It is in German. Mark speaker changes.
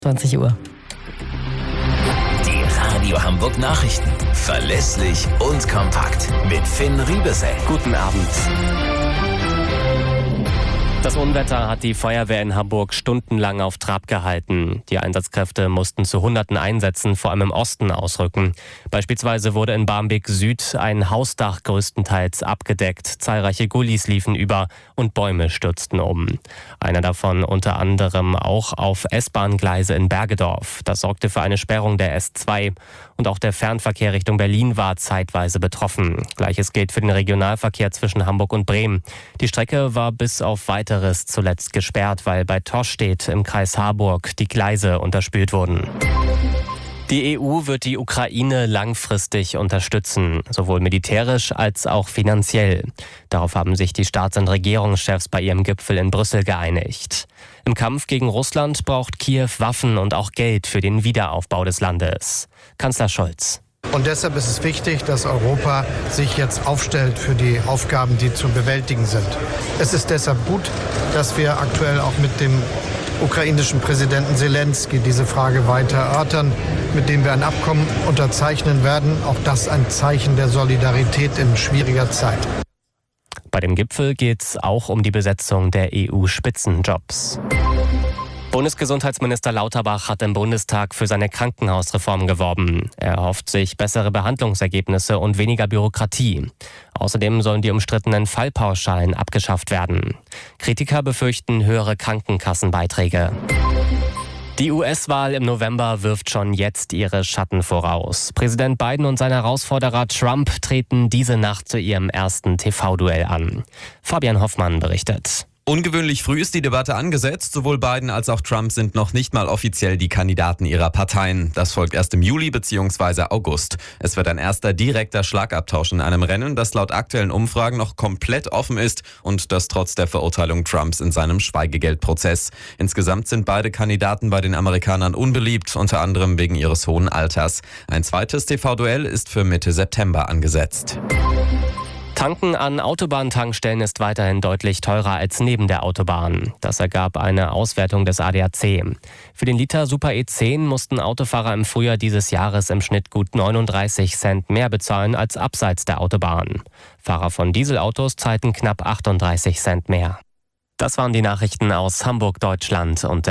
Speaker 1: 20 Uhr.
Speaker 2: Die Radio Hamburg Nachrichten. Verlässlich und kompakt. Mit Finn Riebesell.
Speaker 3: Guten Abend. Das Unwetter hat die Feuerwehr in Hamburg stundenlang auf Trab gehalten. Die Einsatzkräfte mussten zu Hunderten Einsätzen, vor allem im Osten, ausrücken. Beispielsweise wurde in Barmbek Süd ein Hausdach größtenteils abgedeckt. Zahlreiche Gullis liefen über und Bäume stürzten um. Einer davon unter anderem auch auf S-Bahn-Gleise in Bergedorf. Das sorgte für eine Sperrung der S2. Und auch der Fernverkehr Richtung Berlin war zeitweise betroffen. Gleiches gilt für den Regionalverkehr zwischen Hamburg und Bremen. Die Strecke war bis auf weiteres zuletzt gesperrt, weil bei Toschstedt im Kreis Harburg die Gleise unterspült wurden. Die EU wird die Ukraine langfristig unterstützen, sowohl militärisch als auch finanziell. Darauf haben sich die Staats- und Regierungschefs bei ihrem Gipfel in Brüssel geeinigt. Im Kampf gegen Russland braucht Kiew Waffen und auch Geld für den Wiederaufbau des Landes. Kanzler Scholz.
Speaker 4: Und deshalb ist es wichtig, dass Europa sich jetzt aufstellt für die Aufgaben, die zu bewältigen sind. Es ist deshalb gut, dass wir aktuell auch mit dem ukrainischen Präsidenten Zelensky diese Frage weiter erörtern, mit dem wir ein Abkommen unterzeichnen werden. Auch das ein Zeichen der Solidarität in schwieriger Zeit.
Speaker 3: Bei dem Gipfel geht es auch um die Besetzung der EU-Spitzenjobs. Bundesgesundheitsminister Lauterbach hat im Bundestag für seine Krankenhausreform geworben. Er erhofft sich bessere Behandlungsergebnisse und weniger Bürokratie. Außerdem sollen die umstrittenen Fallpauschalen abgeschafft werden. Kritiker befürchten höhere Krankenkassenbeiträge. Die US-Wahl im November wirft schon jetzt ihre Schatten voraus. Präsident Biden und sein Herausforderer Trump treten diese Nacht zu ihrem ersten TV-Duell an. Fabian Hoffmann berichtet.
Speaker 5: Ungewöhnlich früh ist die Debatte angesetzt. Sowohl Biden als auch Trump sind noch nicht mal offiziell die Kandidaten ihrer Parteien. Das folgt erst im Juli bzw. August. Es wird ein erster direkter Schlagabtausch in einem Rennen, das laut aktuellen Umfragen noch komplett offen ist und das trotz der Verurteilung Trumps in seinem Schweigegeldprozess. Insgesamt sind beide Kandidaten bei den Amerikanern unbeliebt, unter anderem wegen ihres hohen Alters. Ein zweites TV-Duell ist für Mitte September angesetzt.
Speaker 3: Tanken an Autobahntankstellen ist weiterhin deutlich teurer als neben der Autobahn. Das ergab eine Auswertung des ADAC. Für den Liter Super E10 mussten Autofahrer im Frühjahr dieses Jahres im Schnitt gut 39 Cent mehr bezahlen als abseits der Autobahn. Fahrer von Dieselautos zahlten knapp 38 Cent mehr. Das waren die Nachrichten aus Hamburg, Deutschland und